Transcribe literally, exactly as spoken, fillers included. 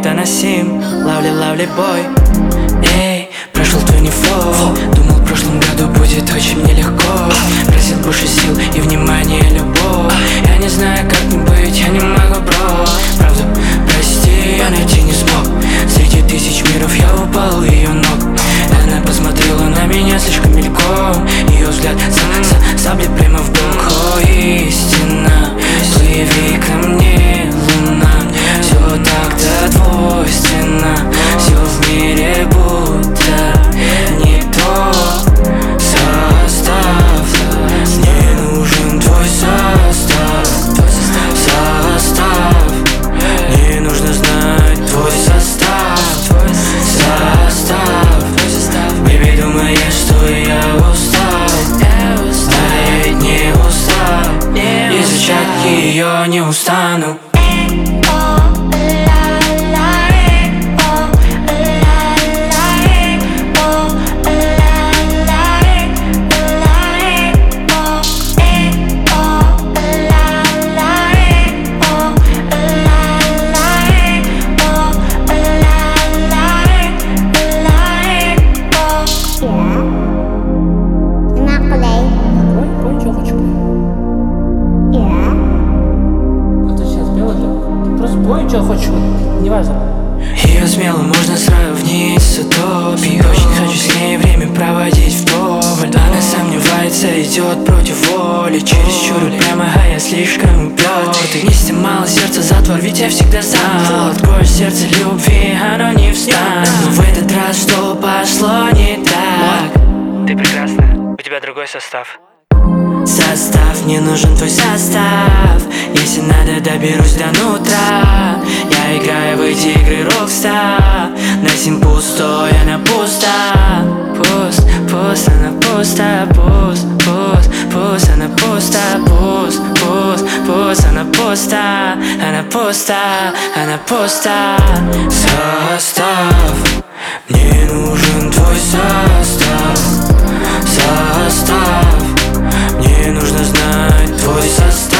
невыносим. Лавли, лавли, бой. Эй, прошел двадцать четыре. Думал, в прошлом году будет очень нелегко. Просил больше сил и внимания, любовь. Я не знаю, как не быть, я не могу, бро. Правда, прости, я найти не смог. Среди тысяч миров я упал у ее ног. Она посмотрела на меня слишком мельком. Ее взгляд саблей прямо в бок. О, истина, плыви ко мне, луна. Все так-то двойственно. Все в мире будто не то. Состав, мне нужен твой состав. Состав, мне нужно знать твой состав. Состав, baby, думаешь, что я устал? А я ведь не устал. Изучать ее не устану. Бой, что хочешь, не важно. Ее смело можно сравнить с утопией. Очень хочу с ней время проводить вдоволь. Она сомневается, идет против воли. Чересчур прямо, а я слишком упертый. Не снимало сердце затвор, ведь я всегда знал. Открою сердце любви, оно не встанет. Но в этот раз что пошло не так? Ты прекрасна, у тебя другой состав. Состав, мне нужен твой состав. Если надо, доберусь до нутра. Я играю в эти игры рокстар. На сим пустой, она пуста. Пуст, пуст, она пуста. Пуст, пуст, пуст, она пуста. Пуст, пуст, пуст, она пуста. Она пуста, она пуста. Состав, мне нужен твой состав. Состав, мне нужно знать твой состав.